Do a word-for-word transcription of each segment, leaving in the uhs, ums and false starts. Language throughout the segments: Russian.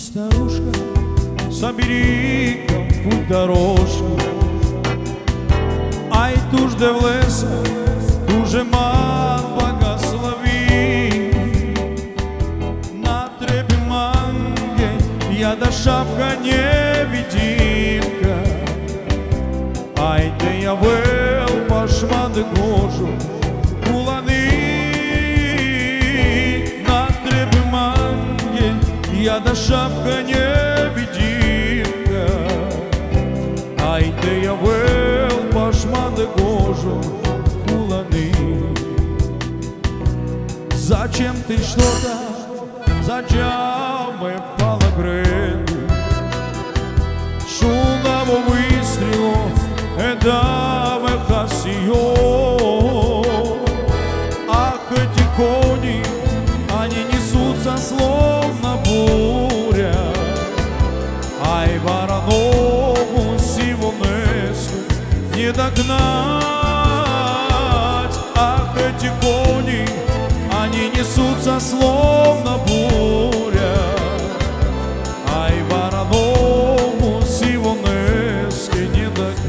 Старушка, собери-ка в путь дорожку, ай туж де в леса, туже ман благослови. На трепе манге яда шапка невидимка, ай де я вел пашманды кожу куланы. На трепе манге яда шапка невидимка, ай де я вел пашманды кожу куланы. Зачем ты что-то, зачем мы в палагреду? Шумного выстрелу это вехасио. Ах, эти кони, они несутся словно буря, ай воронову сивонеску не догнать. Ах, эти кони, они несутся словно буря, ай воронову сивонеску не догнать.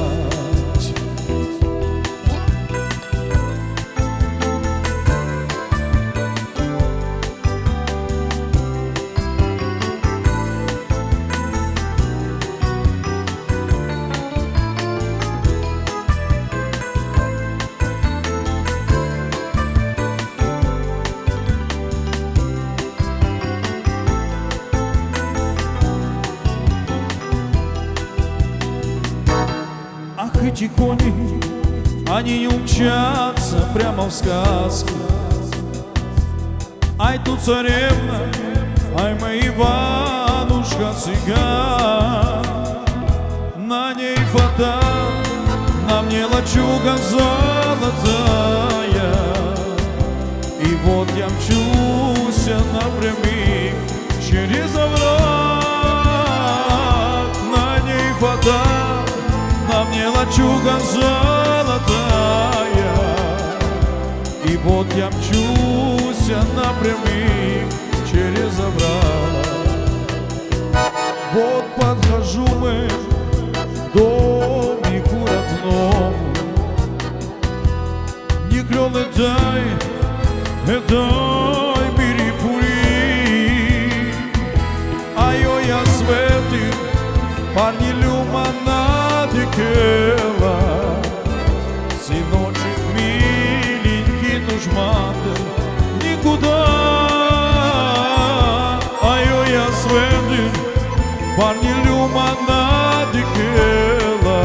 Ах, эти кони, они не умчатся прямо в сказку. Ай, тут царевна, ай, моя Иванушка-цыган. На ней фата, на мне лачуга золотая. И вот я мчусь напрямик через овраг. На ней фата, на мне лачуга золотая. И вот я мчусь напрямик через овраг. Вот подхожу мы к домику родному. Не крёны дай, дай перепури. Ай-ой, я светы, парни люмана дикела. Сыночек миленький, тужман никуда. Ай-ой, я светы, парни люмана дикела.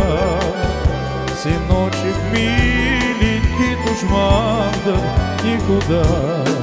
Сыночек миленький, тужман никуда.